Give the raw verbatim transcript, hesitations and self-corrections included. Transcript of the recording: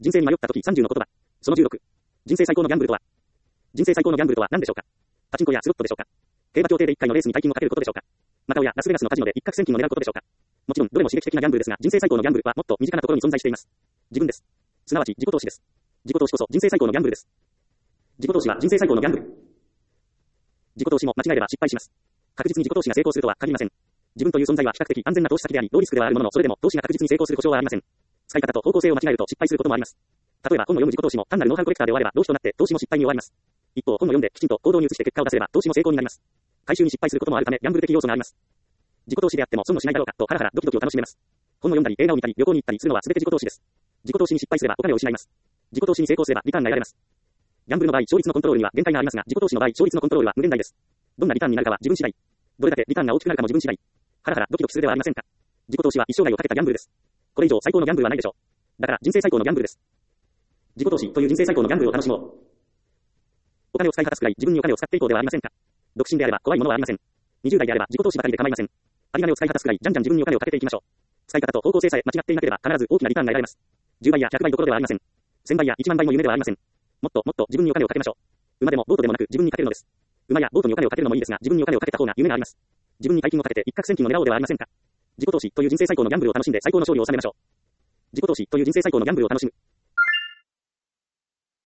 人生に迷った時さんじゅうの言葉。そのじゅうろく。人生最高のギャンブルとは。人生最高のギャンブルとは何でしょうか。パチンコやスロットでしょうか。競馬競艇でいっかいのレースに大金をかけることでしょうか。マカオやラスベガスのカジノで一攫千金を狙うことでしょうか。もちろんどれも刺激的なギャンブルですが、人生最高のギャンブルはもっと身近なところに存在しています。自分です。すなわち自己投資です。自己投資こそ人生最高のギャンブルです。自己投資は人生最高のギャンブル。自己投資も間違えれば失敗します。確実に自己投資が成功するとは限りません。自分という存在は比較的安全な投資先であり、ローリスクではあるものの、それでも投資が確実に成功する保証はありません。使い方と方向性を間違えると失敗することもあります。例えば本を読む自己投資も単なるノウハウコレクターで終われば浪費となって投資も失敗に終わります。一方本を読んできちんと行動に移して結果を出せれば投資も成功になります。回収に失敗することもあるためギャンブル的要素があります。自己投資であっても損をしないだろうかとハラハラドキドキを楽しめます。本を読んだり映画を見たり旅行に行ったりするのは全て自己投資です。自己投資に失敗すればお金を失います。自己投資に成功すればリターンが得られます。ギャンブルの場合勝率のコントロールには限界がありますが、自己投資の場合勝率のコントロールは無限大です。どんなリターンになるかは自分次第。どれだけリターンが大きくなるかも自分次第。ハラハラドキドキするではありませんか。自己投資は一生涯をかけたギャンブルです。これ以上最高のギャンブルはないでしょう。だから人生最高のギャンブルです。自己投資という人生最高のギャンブルを楽しもう。お金を使い果たすくらい自分にお金を使っていこうではありませんか。独身であれば怖いものはありません。にじゅう代であれば自己投資ばかりで構いません。有り金を使い果たすくらいじゃんじゃん自分にお金をかけていきましょう。使い方と方向性さえ間違っていなければ必ず大きなリターンが得られます。じゅうばいやひゃくばいどころではありません。せんばいやいちまんばいも夢ではありません。もっともっと自分にお金をかけましょう。馬でもボートでもなく自分にかけるのです。馬やボートにお金をかけるのもいいですが、自分にお金をかけた方が夢があります。自分に大金をかけて一攫千金を狙おうではありませんか。自己投資という人生最高のギャンブルを楽しんで最高の勝利を収めましょう。自己投資という人生最高のギャンブルを楽しむ。